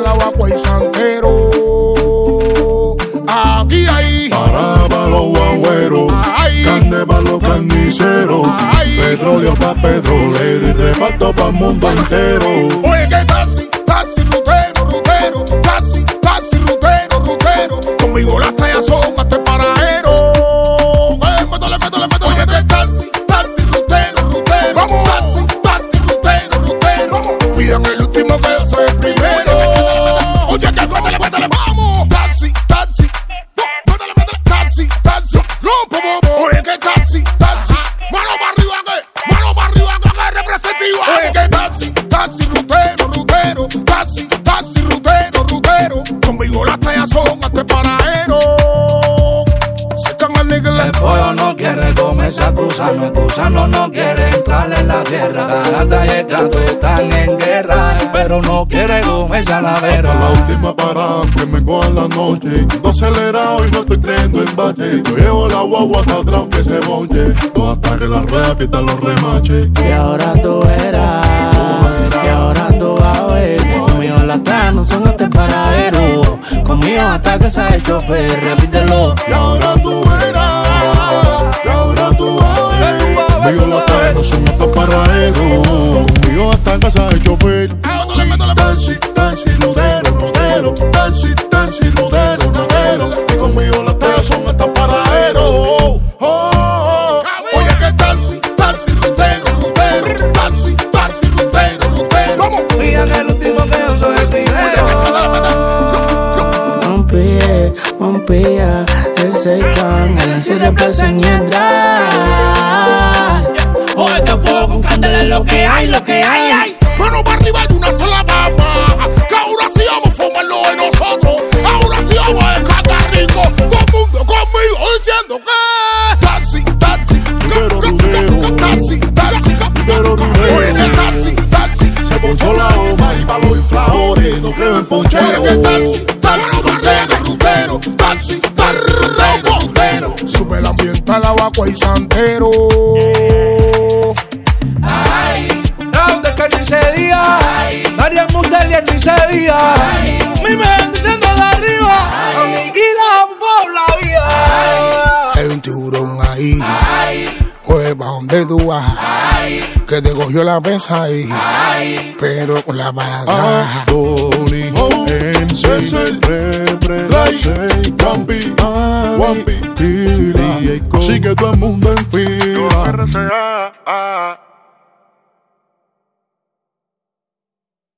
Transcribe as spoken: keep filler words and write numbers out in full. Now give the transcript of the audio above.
Agua y Santero. Aquí hay para pa' los guagüeros, carne pa' los carniceros, ay, petróleo pa' petrolero y reparto pa' el mundo entero. Oye, que taxi, taxi, rutero, rutero, taxi, taxi, rutero, rutero. Conmigo las tallas son hasta el paradero. Eh, métale, métale, métale. Oye, que taxi, taxi, rutero, rutero. Vamos. Taxi, taxi, rutero, rutero. Vamos. Pidan el último que yo soy el primero. Oye, que métale, métale, vamos. Taxi, taxi, métale, métale, taxi, taxi, rompo, bobo. Oye, que taxi, taxi, mano para arriba que, mano para arriba que es representativa. Oye, que taxi, taxi, rutero, rutero, taxi, taxi, rutero, rutero. Conmigo las tallas son hasta el paradero. El pollo no quiere comerse a Gusano, el Gusano no quiere entrar en la tierra. Garata y el gato están en guerra, pero no quiere comerse a la vera. Hasta la última parada que me coja en la noche, ando acelerado y no estoy creyendo en bache. Yo llevo la guagua hasta atrás que se bonche, todo hasta que la rueda pitan los remaches. Y ahora tú verás, y ahora tú vas a ver, conmigo las tanas no son hasta el paradero. Conmigo hasta que sea el chofer, repítelo. Y ahora tú verás, y ahora tú vas a ver, conmigo las tanas no son hasta el paradero. Conmigo hasta casa de chofer. Taxi, taxi, rutero, rutero, taxi, taxi, rutero, rutero. Y conmigo las tanas son hasta el paradero. Oh, oh, oh. Oye, que taxi, taxi, rutero, rutero, taxi, taxi, rutero, rutero. Vamos. Pidan el último que yo soy el primero. Rompía, rompía, el Seikan, el encierro pesa en el drive. Hoy te puedo con candela es lo que hay, lo que hay, hay. Mano para arriba y una sola pama. Que ahora sí vamos a fumarlo de nosotros. Ahora sí vamos a descargar rico. Todo el mundo conmigo diciendo que taxi, taxi, Rutero, rutero. taxi, taxi, Rutero, rutero. oye, que taxi, taxi. Se ponchó la goma y pa' los infladores, no creo en poncheo. Oye, que taxi, taxi, rutero, rutero, taxi, taxi, rutero, rutero. Sube el ambiente al Agua y Santero. Ay, no, de que ni se diga. María Mustelier ni se diga. Mi mente diciendo de arriba. Aniquila por la vida. Hay un tiburón ahí. Oye, ¿pa' dónde tú vas? Que te cogió la pesa ahí. Pero con la pasa. Tony, M C, Repre, Ray, Campi, Wampi, Kili. Así que todo el mundo en fila.